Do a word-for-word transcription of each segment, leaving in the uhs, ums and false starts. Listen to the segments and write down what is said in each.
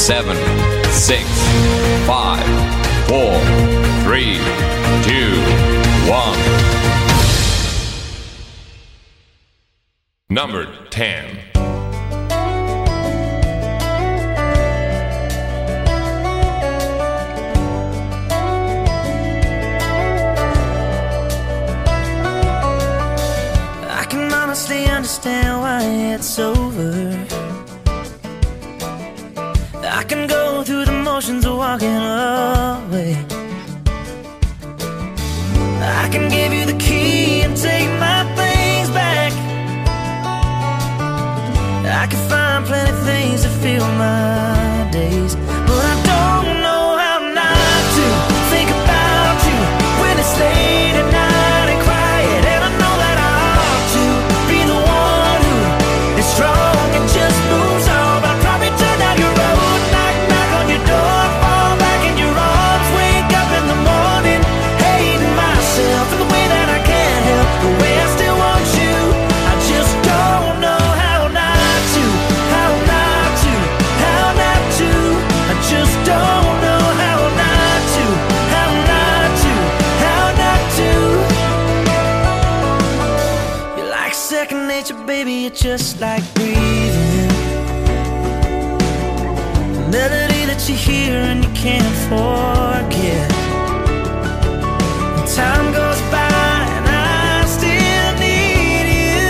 seven, six, five, four, three, two, one. Number ten. I can honestly understand why it's over. I can go through the motions of walking away. I can give you the key and take my things back. I can find plenty of things to fill my days, but I don't know how not to think about you when it's late at night and quiet. And I know that I ought to be the one who is strong and just moves on, but I'll probably turn down your road, knock, knock on your door, fall back in your arms, wake up in the morning, hating myself in the way that I can't help the way I still want you. I just don't know how not to, how not to, how not to. I just don't know how not to, how not to, how not to. You're like second nature, baby, you're just like breathing. A melody that you hear and you can't forget. And time goes by and I still need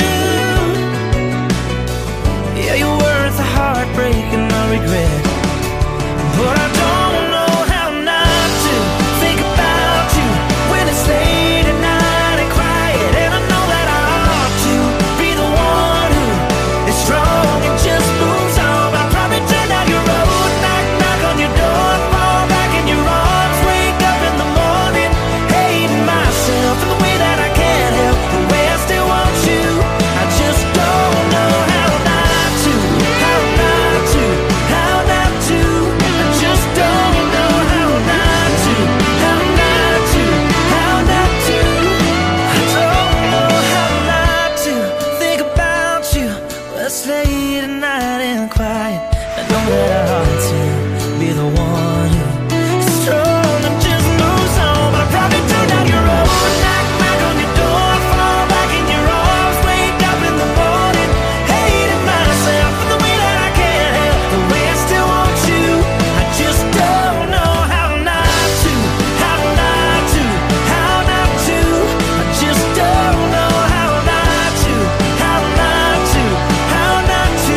you. Yeah, you're worth the heartbreak and the regret, but I don't know how not to think about you when it's late at night and quiet. And I know that I ought to be the one who is strong and just moves on, but I'll probably turn down your road, knock, knock on your door, fall back in your arms, wake up in the morning, hating myself in the way that I can't help the way I still want you. I just don't know how not to, how not to, how not to. I just don't know how not to, how not to, how not to. I don't know how not to think about you when it's late at night and quiet. I know that I ought to be the one who is strong and just moves on, but I'll probably turn down your road, knock, knock on your door, fall back in your arms, wake up in the morning, hating myself in the way that I can't help the way I still want you. I just don't know how not to, how not to, how not to. I just don't know how not to, how not to, how not to.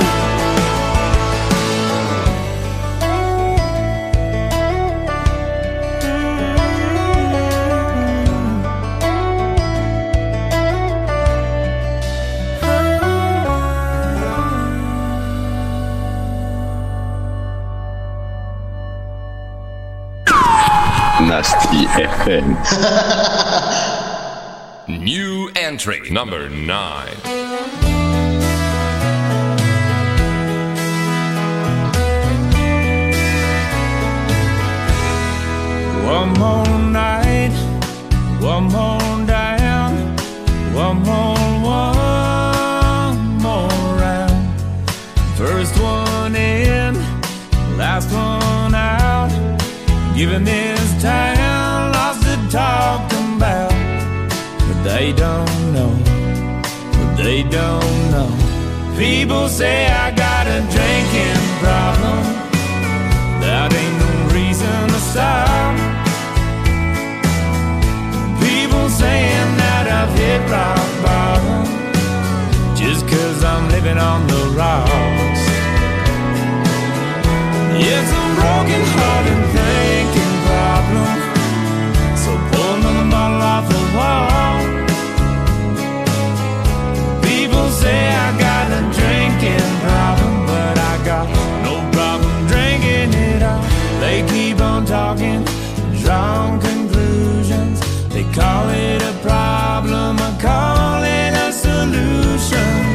Nasty F M. New entry. Number nine. One more night, one more down, one more, one more round. First one in, last one out. Giving this town lots to talk about, but they don't know, but they don't know. People say I got a drinking problem, that ain't no reason to stop. People saying that I've hit rock bottom, just cause I'm living on the rocks. It's a broken hearted thinking problem, so pour another bottle off the wall. People say I got a drinking problem, but I got no problem drinking it all. They keep on talking, drawing conclusions. They call it a problem, I call it a solution.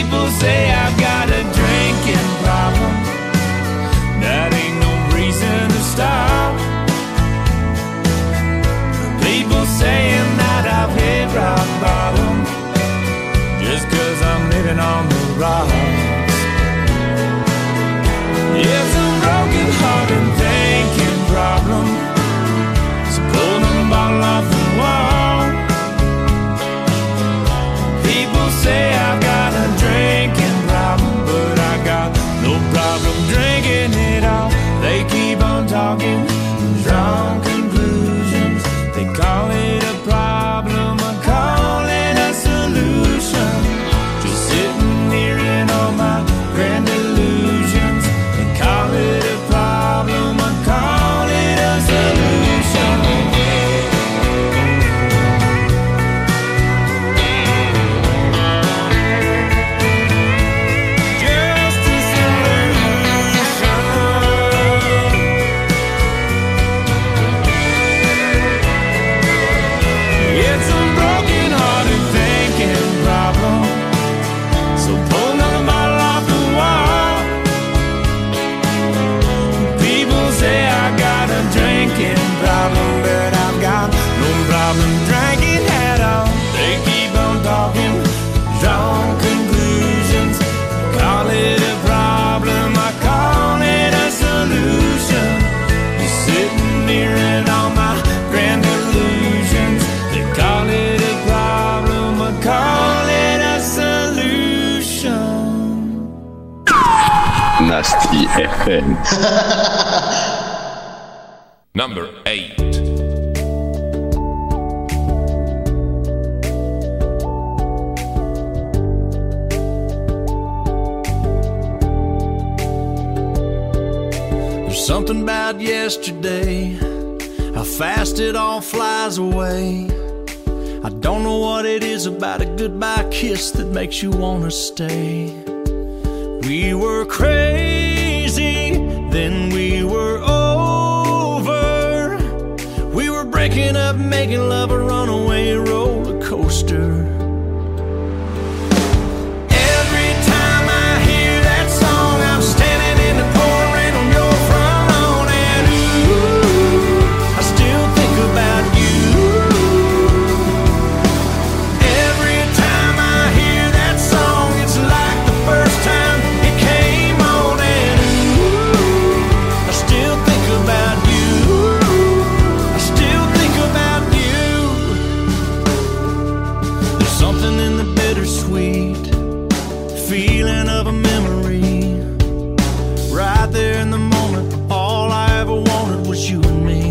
People say I've got a drinking problem. That ain't no reason to stop. People saying that I've hit rock bottom just cause I'm living on the rocks. It's a broken heart and thinking problem. So pull the bottle off the wall. People say I've got a drinking problem, but I got no problem drinking it all. They keep on talking, drawing conclusions. They call it a problem, I call it a solution. Just sitting here in all my grand illusions. They call it a problem, I call it a solution. Just a solution. It's a broken hearted thinking problem. So pull another bottle off the wall. People say I got a drinking problem, but I've got no problem drinking at all. They keep on talking, drawing conclusions. Call it a problem, I call it a solution. You're sitting here in all my grand illusions. They call it a problem, I call it a solution. Nasty F M. Number eight. There's something about yesterday, how fast it all flies away. I don't know what it is about a goodbye kiss that makes you wanna stay. We were crazy, then we were over. We were breaking up, making love a runaway roller coaster. Every time I hear that song, I'm standing in the pouring rain on your front lawn, and ooh, I still think about you. Every time I hear that song, it's like the first time it came on, and ooh, I still think about you. I still think about you. There's something in the bittersweet feeling of a memory. Right there in the moment, all I ever wanted was you and me.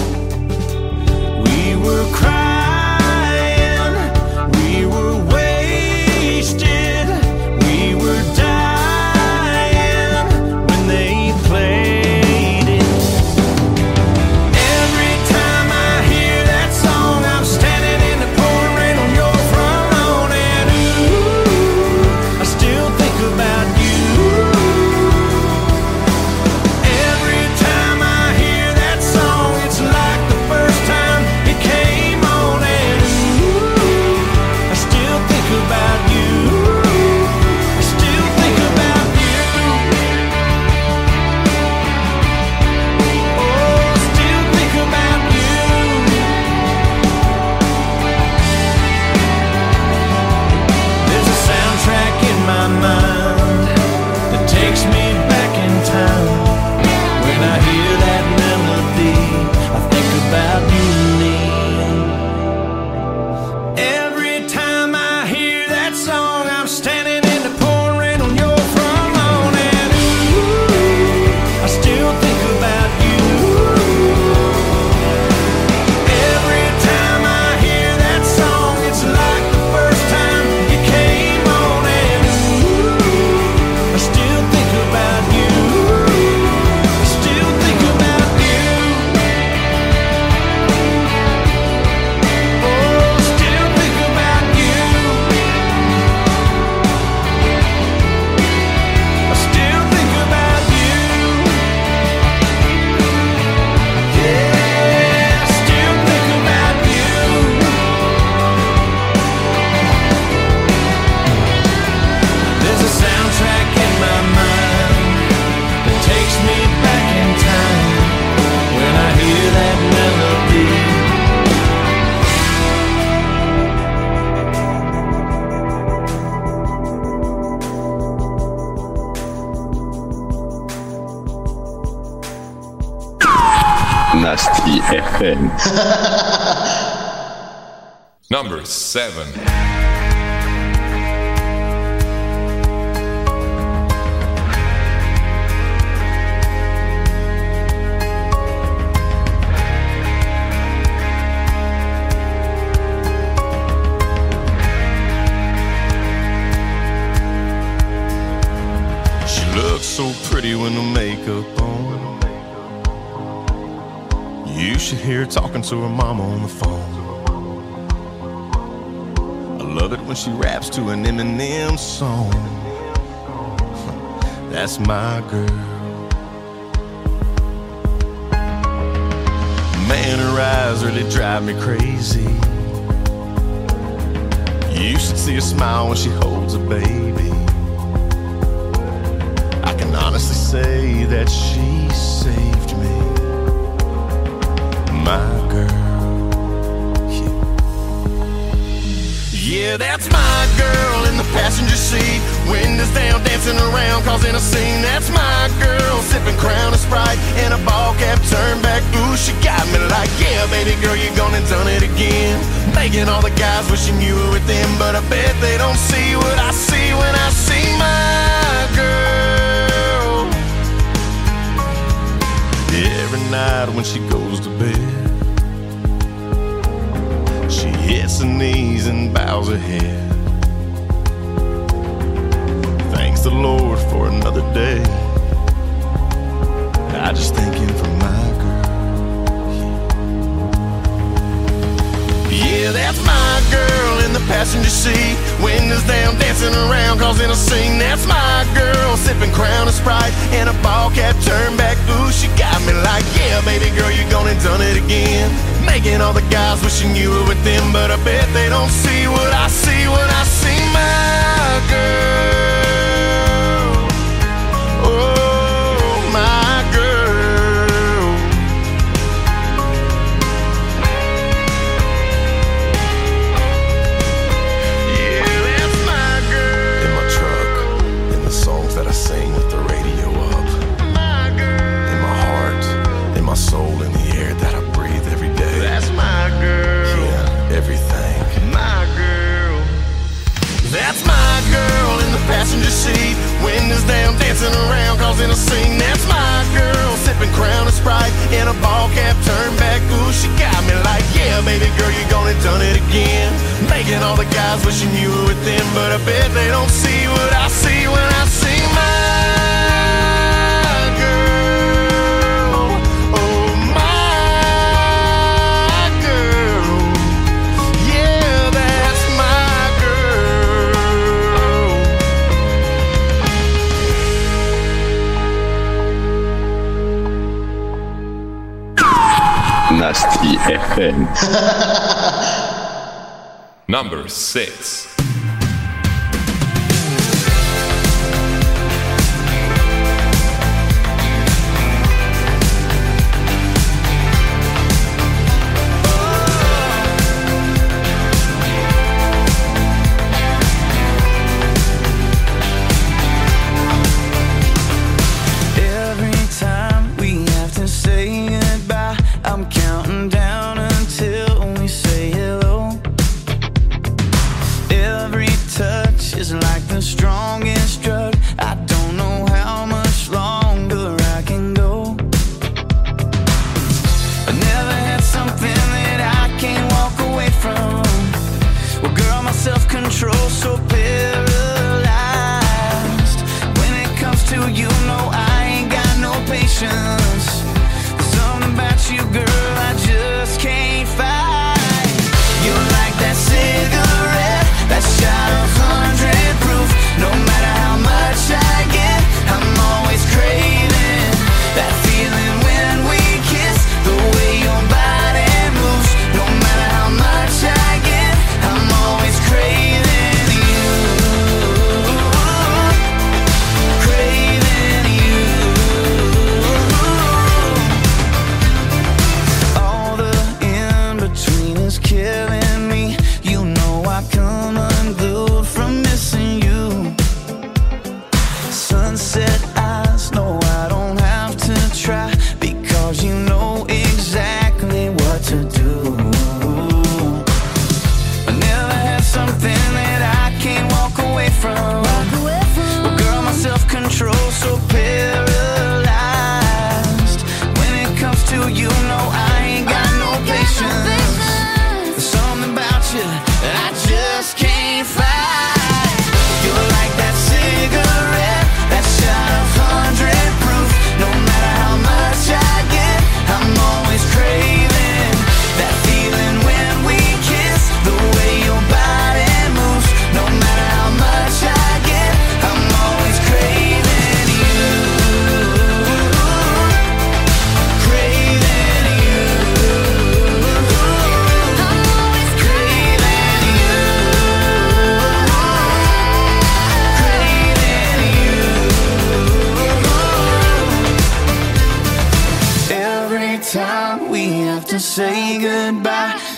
We were crying, we were wasted, we were dying when they played it. Every time I hear that song, I'm standing in the pouring rain on your front lawn, and ooh, I still think Nasty F M. Number seven. So pretty when the makeup on. You should hear her talking to her mama on the phone. I love it when she raps to an Eminem song. That's my girl. Man, her eyes really drive me crazy. You should see her smile when she holds a baby. I can honestly say that she saved me, my girl. Yeah, yeah, that's my girl in the passenger seat. Windows down, dancing around, causing a scene. That's my girl, sipping Crown and Sprite in a ball cap, turned back. Ooh, she got me like, yeah, baby girl, you gone and done it again. Making all the guys wishing you were with them, but I bet they don't see what I see when I see my girl. Every night when she goes to bed, she hits her knees and bows her head. Thanks the Lord for another day. I just thank Him for my girl. Yeah, that's my girl in the passenger seat. Windows down, dancing around, causing a scene. That's my girl, sipping Crown and Sprite in a ball cap, turned back. Ooh, she got me like, yeah, baby girl, you gone and done it again. Making all the guys wishing you were with them, but I bet they don't see what I see when I see my girl. Oh, my girl. Yeah, that's my girl. In my truck, in the songs that I sing with the radio up. My girl. In my heart, in my soul, in the air that I breathe every day. That's my girl. Yeah, everything. My girl. That's my girl in the passenger seat. Windows down, dancing around, causing a scene. That's my girl, sipping Crown and Sprite in a ball cap, turned back. Ooh, she got me like, yeah, baby girl, you gone and done it again. Making all the guys wishing you were with them, but I bet they don't see what I see when I see my girl. Oh, my girl. Yeah, that's my girl. Nasty F M. Number six. Every time we have to say goodbye, I'm counting down until we say hello.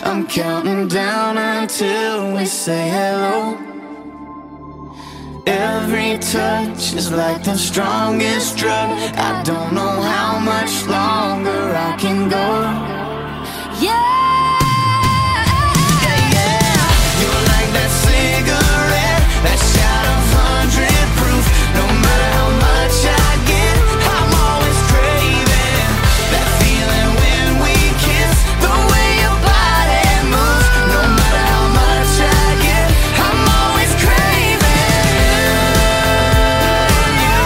I'm counting down until we say hello. Every touch is like the strongest drug. I don't know how much longer I can go. Yeah. You're like that cigarette, that shot of hundred proof. No matter how much I get, I'm always craving that feeling when we kiss. The way your body moves. No matter how much I get, I'm always craving you,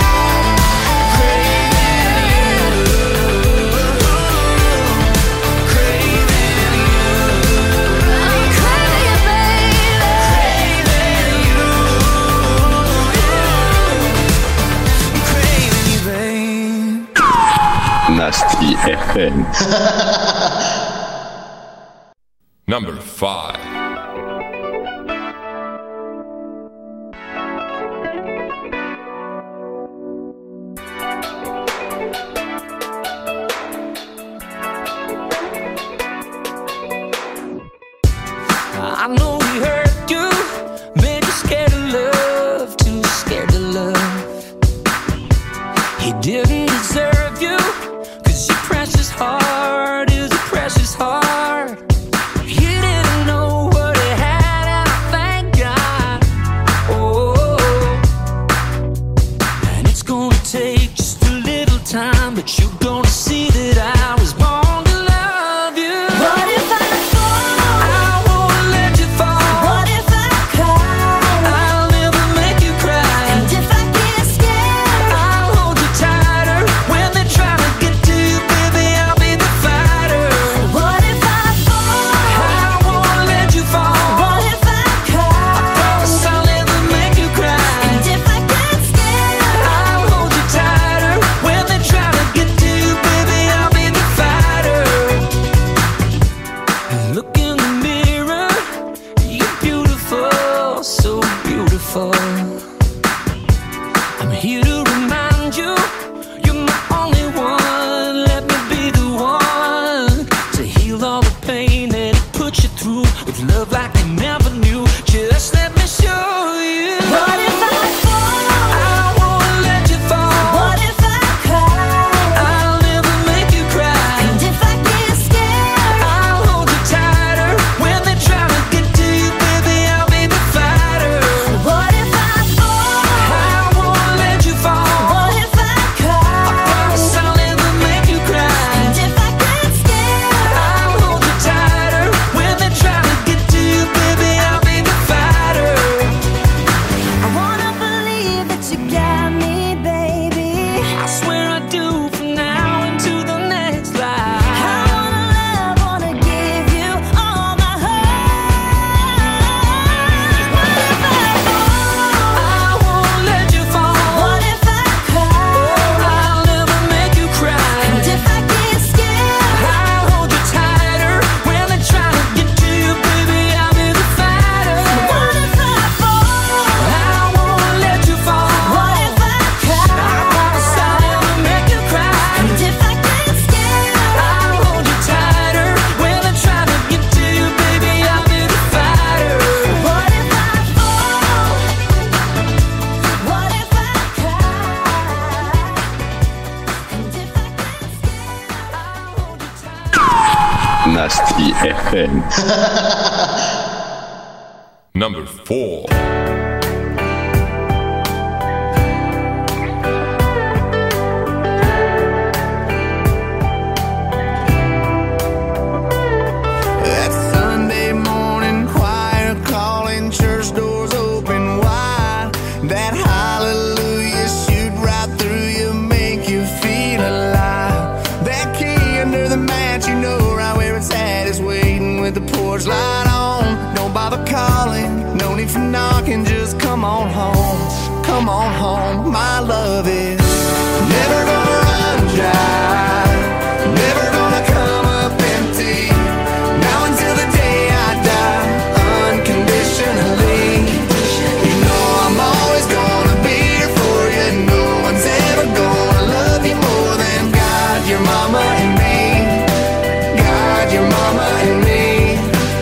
craving you, craving you. I'm craving, baby, craving you, I'm craving you, babe. Nasty эф эм. Number five. I know he hurt you, made you scared of love, too scared to love. He didn't deserve you, cause your precious heart is a precious heart. You didn't know what he had, and I thank God. Oh, and it's gonna take just a little time, but you're gonna see that I was born to love you. What if I fall? I won't let you fall. What if I cry? I'll never make you cry. And if I get scared, I'll hold you tighter. When they try to get to you, baby, I'll be the fighter. What if I fall? I won't let you fall. What if I cry? I promise I'll never make you cry. And if I get scared, I'll hold you tighter. When they try to get to you, baby, I'll be the fighter. Look in the mirror, you're beautiful, so beautiful. I'm here to remind you, you're my only one. Let me be the one to heal all the pain that it put you through, with love like you never knew. Just let me show you. What if I fall? I won't let you fall. What if I cry? I'll never make you cry. And if I get scared, I'll hold you tighter. When they try to get to you, baby, I'll be the fighter. What if I fall? I won't let you fall. What if I cry? I promise I'll never make you cry. And if I get scared, I'll hold you tighter. When they try to get to you, baby, I'll be the fighter. I wanna believe that you got me, baby. I swear I do, from now into the next life. I wanna love, wanna give you all my heart. What if I fall? I won't let you fall. What if I cry? I'll never make you cry. And if I get scared, I'll hold you tighter. When they try to get to you, baby, I'll be the fighter. What if I fall? I won't let you fall. What if I cry? I promise I'll never make you cry. And if I get scared, I'll hold you tighter. When they try to get to you, baby, I'll be the fighter. What if I fall? What if I cry? And if I get scared, I'll hold you tighter. Nasty эф эм. Number four. That Sunday morning choir calling, church doors open wide. That hallelujah shoot right through you, make you feel alive. That key under the mat, you know right where it's at, is waiting with the porch light on. Don't bother calling, no need for knocking, just come on home. Come on home, my love is never gonna run dry, never gonna come up empty. Now until the day I die, unconditionally. You know I'm always gonna be here for you. No one's ever gonna love you more than God, your mama, and me. God, your mama, and me.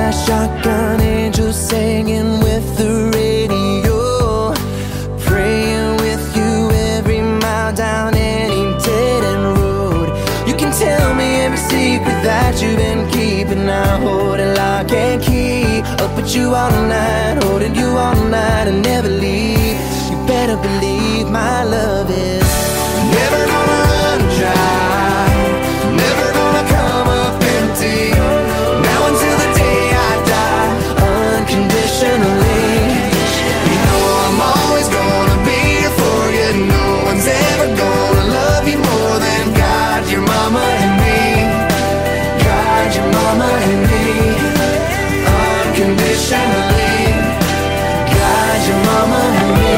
my shotgun, angels singing with the radio, praying with you every mile down any dead end road. You can tell me every secret that you've been keeping. I hold it lock and key, up with you all night, holding you all night and never leave. You better believe my love is never gonna run dry, never gonna come up empty. Now until the day I die, unconditionally. You know I'm always gonna be here for you. No one's ever gonna love you more than God, your mama and me. God, your mama and me. Unconditionally. God, your mama and me.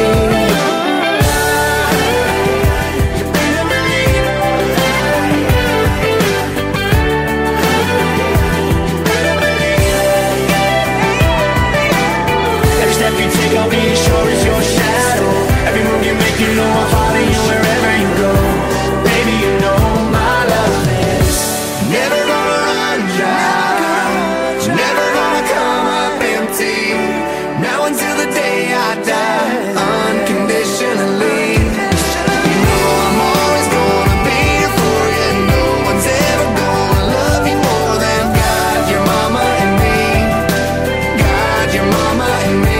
I'll be as sure as your shadow. Every move you make, you know I'll follow you wherever you go. Baby, you know my love is never gonna run dry, never gonna come up empty. Now until the day I die, unconditionally. You know I'm always gonna be here for you. No one's ever gonna love you more than God, your mama and me. God, your mama and me.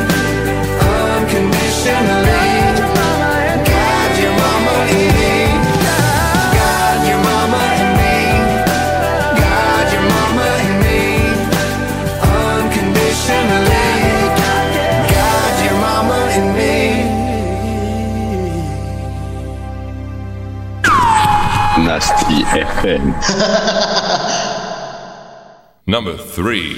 Unconditionally. God, your mama and me. God, your mama and me. God, your mama and me. Unconditionally. God, your mama and me. Nasty F M. Number three.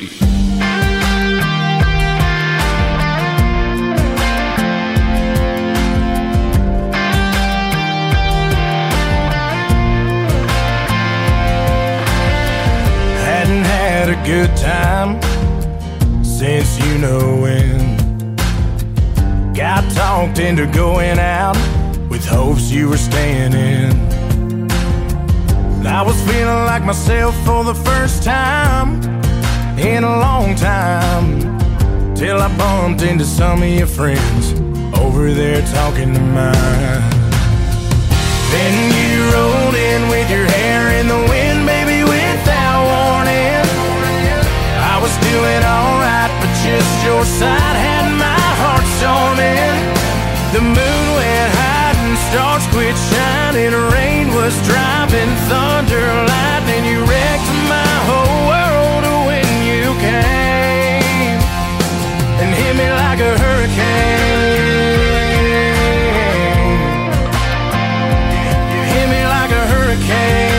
A good time since you know when. Got talked into going out with hopes you were staying in. I was feeling like myself for the first time in a long time, till I bumped into some of your friends over there talking to mine. Then you rolled in with your hair in the wind, baby, without warning. I was doing alright, but just your side had my heart storming. The moon went high and stars quit shining. Rain was driving, thunder, lightning. You wrecked my whole world when you came and hit me like a hurricane. You hit me like a hurricane.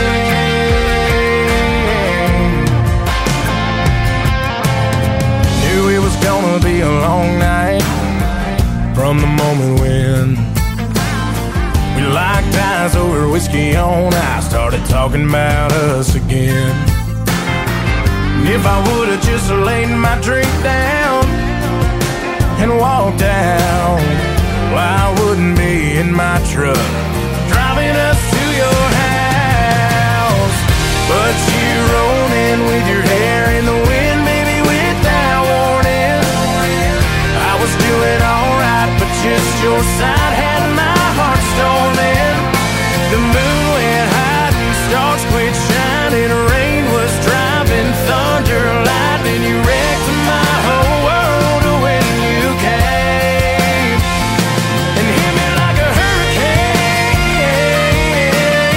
Gonna be a long night from the moment when we locked eyes over whiskey on ice, started talking about us again. And if I would've just laid my drink down and walked out, well, I wouldn't be in my truck driving us to your house. But you rolled in with your hair in the wind, baby, without warning. I was doing alright, but just your side had my heart storming. The moon went high and stars quit shining. Rain was driving, thunder, lightning. You wrecked my whole world when you came and hit me like a hurricane.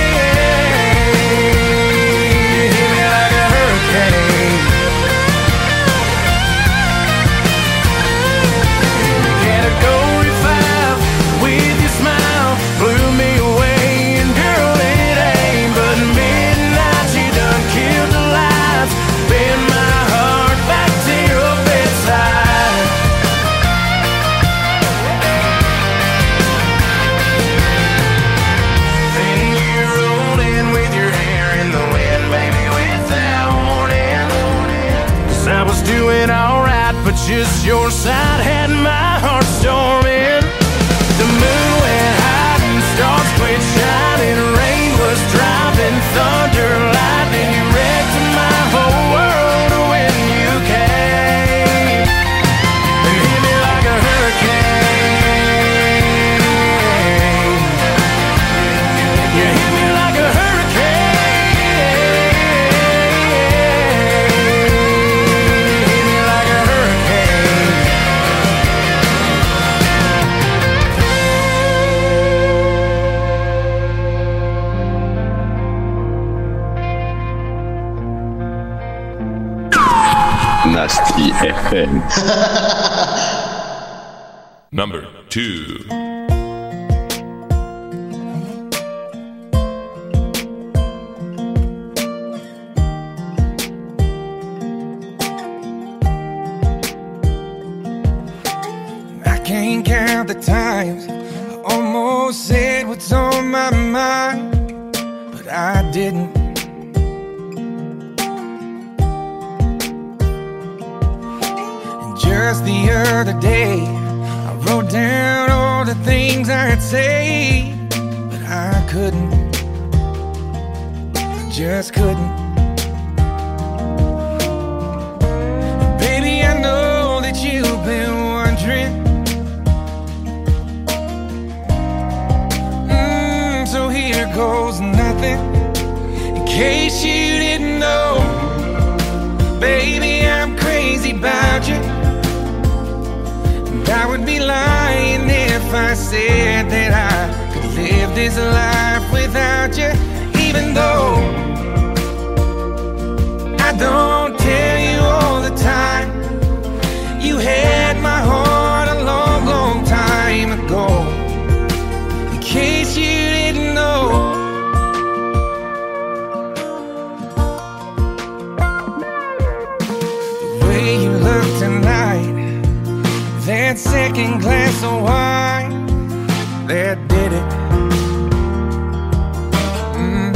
Hit me like a hurricane. Category five with your smile blew me away, and girl, it ain't but midnight. You done killed the lights, bend my heart back to your bedside. Then you rolled in with your hair in the wind, baby, without warning. 'Cause I was doing alright, but just your side had my heart storming. The moon went high and stars quit shining. Rain was driving, thunder, lightning. You wrecked my whole world when you came. Nasty эф эм. Number two. I can't count the times I almost said what's on my mind, but I didn't. And just the other day, I wrote down all the things I'd say, but I couldn't. I just couldn't. And baby, I know that you've been wondering. Mm, so here goes nothing. In case you didn't know, baby, I'm crazy about you. And I would be lying if I said that I could live this life without you. Even though I don't tell you all the time, you had my heart a long, long time ago. In case you didn't know, the way you look tonight, that second glass of wine, that did it. Mm.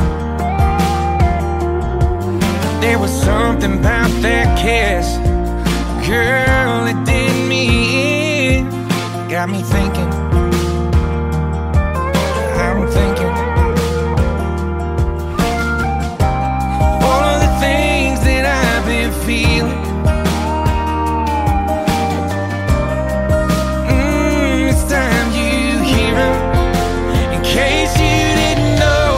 There was something about that kiss, girl, it did me in. Got me thinking, I'm thinking all of the things that I've been feeling. Mm, it's time you hear them. In case you didn't know,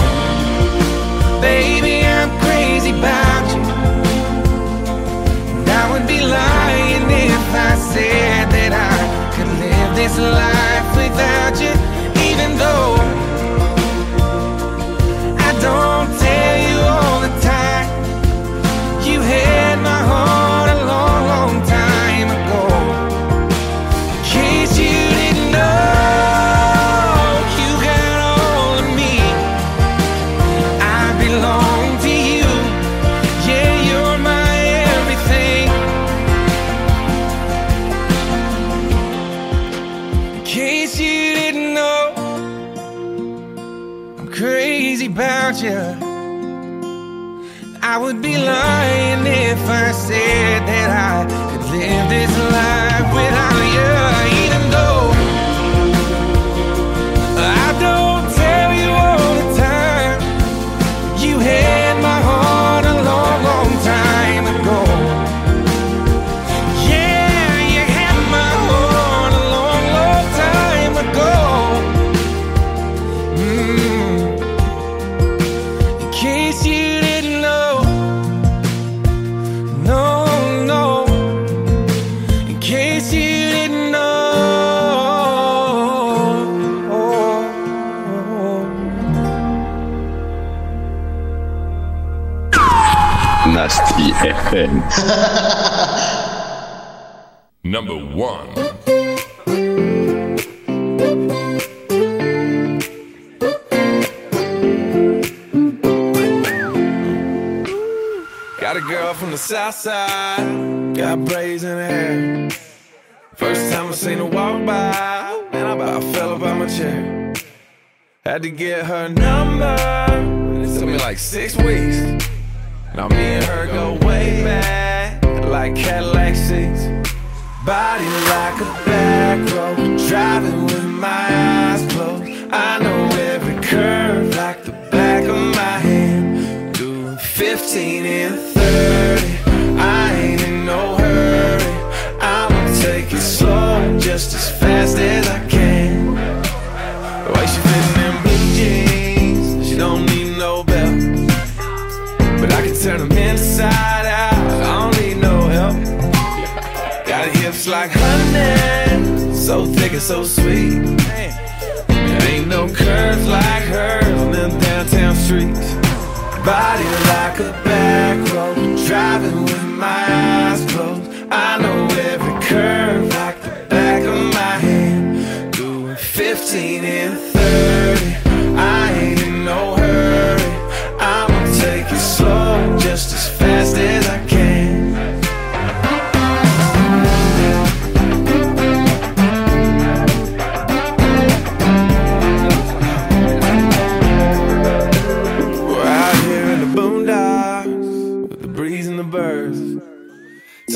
baby, I'm crazy about you. And I would be lying if I said that I could live this life without you. Even though I don't tell you all the time, you had my heart a long, long time ago. In case you didn't know, you got all of me. I belong to you. Yeah, you're my everything. In case you didn't know, I'm crazy about you. I would be lying if I said that I could live this life without you. Even though I don't tell you all the time, you had my heart a long, long time ago. Yeah, you had my heart a long, long time ago. Mm. In case you didn't know, no, no. In case you didn't know. Nasty эф эм. Number one. Got a girl from the south side, got braids in her hair. First time I seen her walk by, man, I about fell up out my chair. Had to get her number, it took me like six weeks. Now me and her go way back, like Cadillac seats. Body like a back road, driving with my eyes closed. I know every curve like the back of my hand. Doing fifteen and thirty, I ain't in no hurry. I'ma take it slow, just as fast as I can. The way she fits in them blue jeans, she don't need no belt. But I can turn them inside out, I don't need no help. Got her hips like honey, so thick and so sweet. There ain't no curves like hers on them downtown streets. Body like a back road, driving with my eyes closed.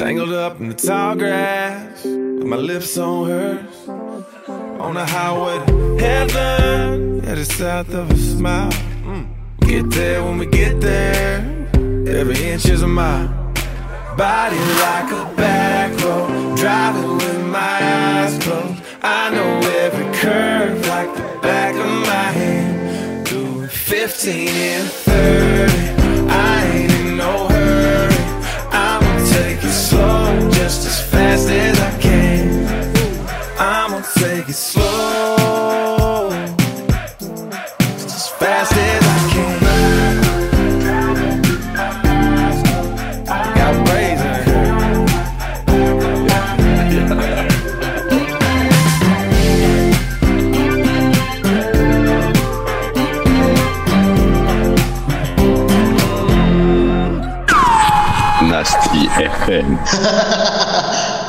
Tangled up in the tall grass, with my lips on hers, on the highway to heaven, headed south of a smile. Mm. Get there when we get there, every inch is a mile. Body like a back road, driving with my eyes closed. I know every curve like the back of my hand. Doing fifteen and thirty, I ain't in no hurry. I'ma take it slow, just as fast as I can. I'ma take it slow, just as fast as I can. Got brains in it. Nasty F M.